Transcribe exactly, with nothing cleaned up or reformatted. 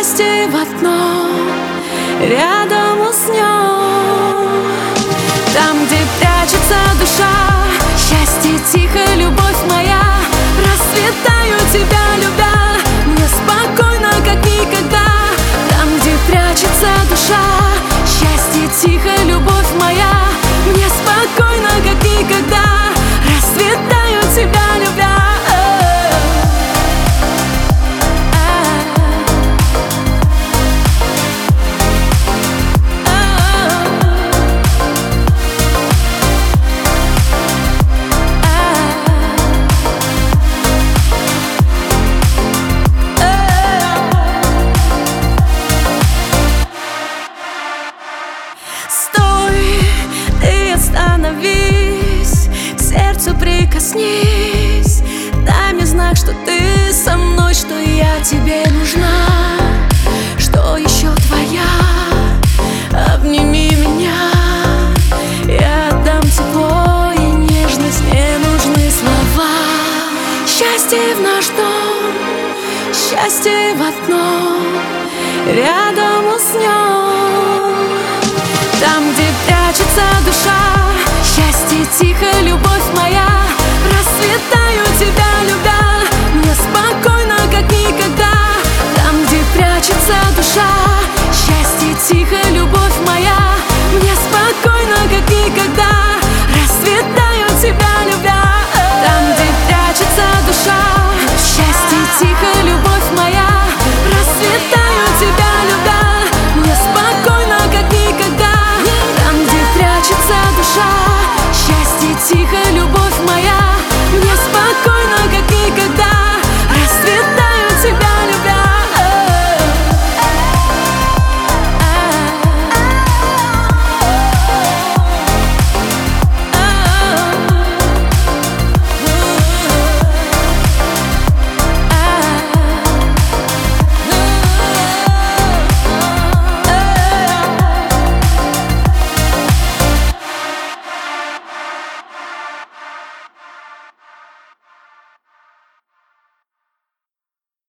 счастье в одном, рядом уснем. Там, где прячется душа, счастье тихо, любовь моя. Расцветаю тебя, любя, мне спокойно, как никогда. Там, где прячется душа, счастье тихо, любовь моя. Мне спокойно, как никогда. Расцветаю тебя, любя. Остановись, к сердцу прикоснись, дай мне знак, что ты со мной, что я тебе нужна, что еще твоя. Обними меня, я отдам тепло и нежность, не нужны слова. Счастье в наш дом, счастье в одном, рядом уснем. Там, где прячется душа, счастье тихо, любовь моя. Расцветаю тебя, любя.